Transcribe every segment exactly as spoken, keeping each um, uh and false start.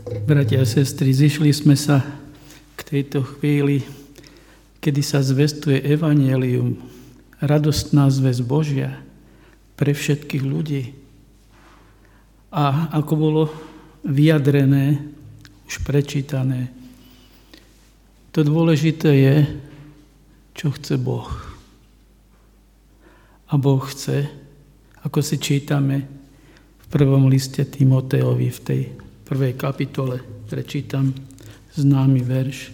Bratia a sestry, zišli sme sa k tejto chvíli, kedy sa zvestuje evanjelium, radostná zvesť Božia pre všetkých ľudí. A ako bolo vyjadrené, už prečítané, to dôležité je, čo chce Boh. A Boh chce, ako si čítame v prvom liste Timotejovi v tej prvej kapitole, prečítam známy verš.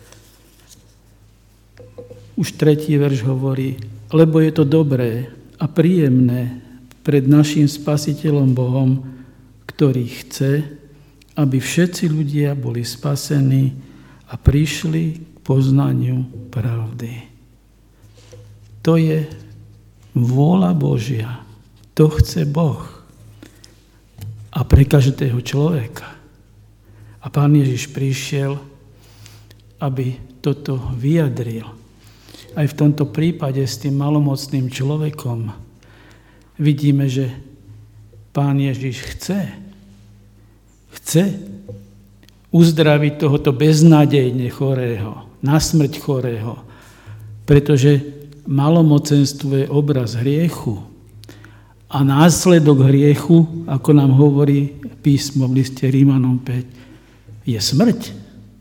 Už tretí verš hovorí, lebo je to dobré a príjemné pred našim Spasiteľom Bohom, ktorý chce, aby všetci ľudia boli spasení a prišli k poznaniu pravdy. To je vôľa Božia. To chce Boh. A pre každého človeka. A Pán Ježiš prišiel, aby toto vyjadril. Aj v tomto prípade s tým malomocným človekom vidíme, že Pán Ježiš chce, chce uzdraviť tohoto beznádejne chorého, na smrť chorého, pretože malomocenstvo je obraz hriechu. A následok hriechu, ako nám hovorí písmo v liste Rímanom päť, je smrť.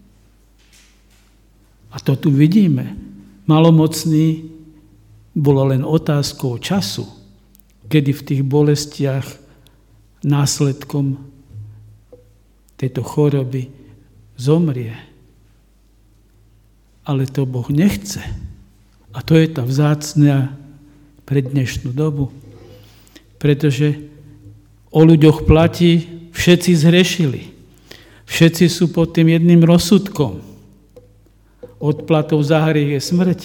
A to tu vidíme. Malomocný bolo len otázkou času, kedy v tých bolestiach následkom tejto choroby zomrie. Ale to Boh nechce. A to je tá vzácna pre dnešnú dobu. Pretože o ľuďoch platí, všetci zhrešili. Všetci sú pod tým jedným rozsudkom. Odplatou za hriech je smrť.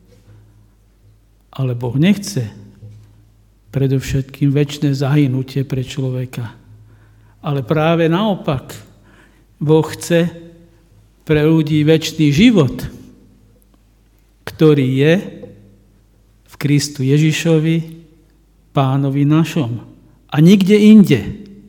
Ale Boh nechce predovšetkým večné zahynutie pre človeka. Ale práve naopak, Boh chce pre ľudí večný život, ktorý je v Kristu Ježišovi, Pánovi našom. A nikde inde.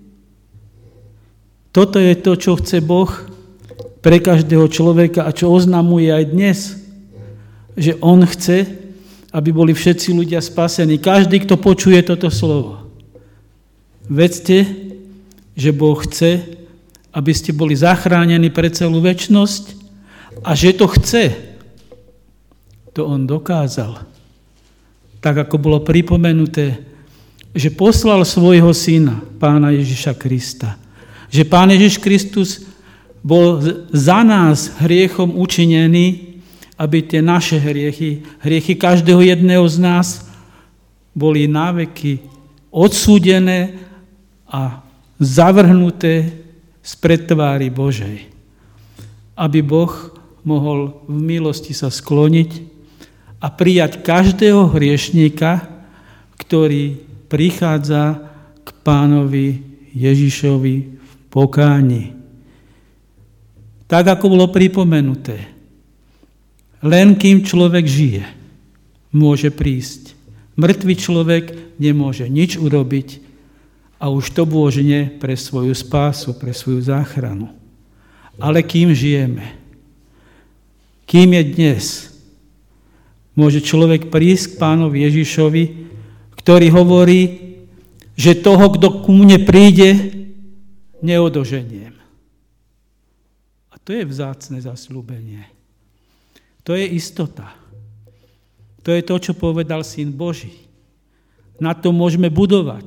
Toto je to, čo chce Boh pre každého človeka a čo oznamuje aj dnes. Že On chce, aby boli všetci ľudia spasení. Každý, kto počuje toto slovo. Vedzte, že Boh chce, aby ste boli zachránení pre celú večnosť a že to chce. To On dokázal. Tak, ako bolo pripomenuté, že poslal svojho syna, Pána Ježiša Krista. Že Pán Ježiš Kristus bol za nás hriechom učinený, aby tie naše hriechy, hriechy každého jedného z nás boli naveky odsúdené a zavrhnuté z predtvári Božej. Aby Boh mohol v milosti sa skloniť a prijať každého hriešníka, ktorý prichádza k Pánovi Ježišovi v pokáni. Tak, ako bolo pripomenuté, len kým človek žije, môže prísť. Mŕtvý človek nemôže nič urobiť a už to bôžne pre svoju spásu, pre svoju záchranu. Ale kým žijeme, kým je dnes, môže človek prísť k Pánovi Ježišovi, ktorý hovorí, že toho, kto ku mne príde, neodoženiem. A to je vzácne zasľúbenie. To je istota. To je to, čo povedal Syn Boží. Na to môžeme budovať.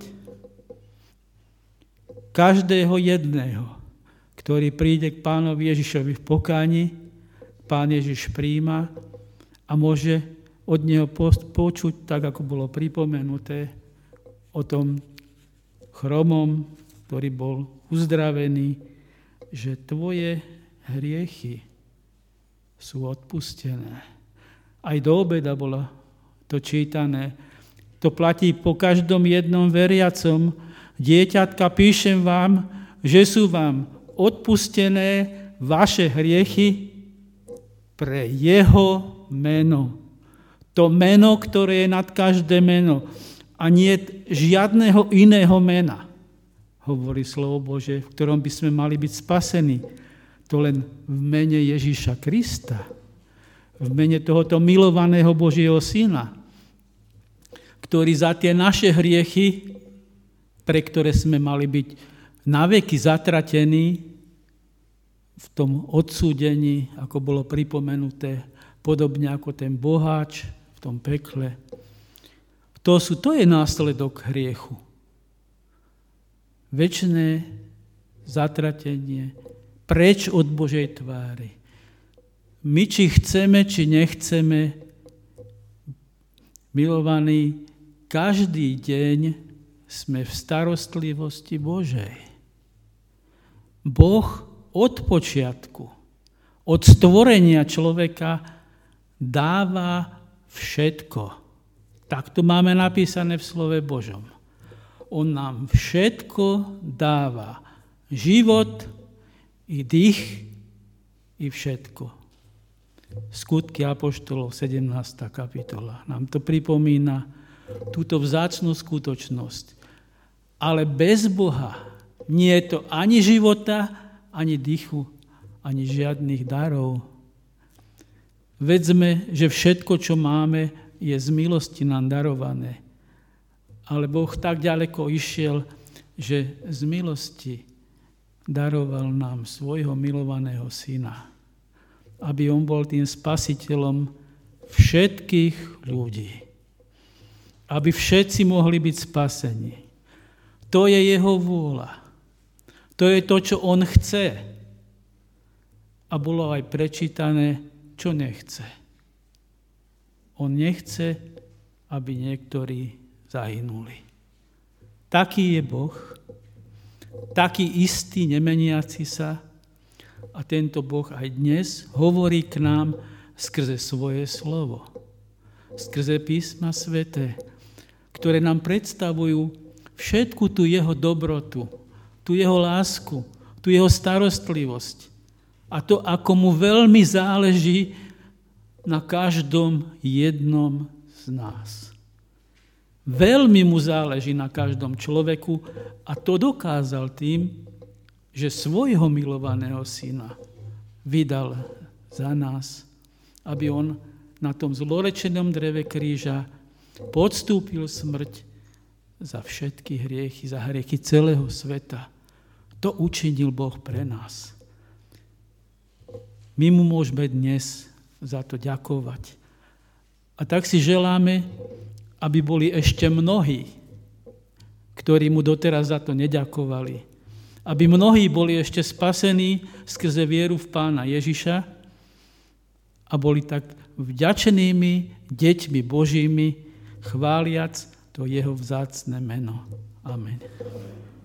Každého jedného, ktorý príde k Pánovi Ježišovi v pokáni, Pán Ježiš prijíma a môže od neho počuť, tak ako bolo pripomenuté, o tom chromom, ktorý bol uzdravený, že tvoje hriechy sú odpustené. Aj do obeda bolo to čítané. To platí po každom jednom veriacom. Dieťatka, píšem vám, že sú vám odpustené vaše hriechy pre jeho meno. To meno, ktoré je nad každé meno. A nie žiadneho iného mena. hovorí slovo Bože, v ktorom by sme mali byť spasení. To len v mene Ježiša Krista, v mene tohoto milovaného Božieho Syna, ktorý za tie naše hriechy, pre ktoré sme mali byť naveky zatratení, v tom odsúdení, ako bolo pripomenuté, podobne ako ten boháč v tom pekle. To, sú, to je následok hriechu. Večné zatratenie, preč od Božej tvári. My, či chceme, či nechceme, milovaní, každý deň sme v starostlivosti Božej. Boh od počiatku, od stvorenia človeka dáva všetko. Tak to máme napísané v slove Božom. On nám všetko dáva. Život i dých i všetko. Skutky apoštolov, sedemnásta kapitola. Nám to pripomína túto vzácnu skutočnosť. Ale bez Boha nie je to ani života, ani dýchu, ani žiadnych darov. Vedzme, že všetko, čo máme, je z milosti nám darované. Ale Boh tak ďaleko išiel, že z milosti daroval nám svojho milovaného Syna, aby on bol tým spasiteľom všetkých ľudí. Aby všetci mohli byť spasení. To je jeho vôľa. To je to, čo on chce. A bolo aj prečítané, čo nechce. On nechce, aby niektorí zahynuli. Taký je Boh, taký istý, nemeniaci sa, a tento Boh aj dnes hovorí k nám skrze svoje slovo, skrze písma sväté, ktoré nám predstavujú všetku tú jeho dobrotu, tú jeho lásku, tú jeho starostlivosť a to, ako mu veľmi záleží na každom jednom z nás. Veľmi mu záleží na každom človeku a to dokázal tým, že svojho milovaného Syna vydal za nás, aby on na tom zlorečenom dreve kríža podstúpil smrť za všetky hriechy, za hriechy celého sveta. To učinil Boh pre nás. My mu môžeme dnes za to ďakovať. A tak si želáme, aby boli ešte mnohí, ktorí mu doteraz za to neďakovali. Aby mnohí boli ešte spasení skrze vieru v Pána Ježiša a boli tak vďačenými deťmi Božími, chváliac to jeho vzácne meno. Amen.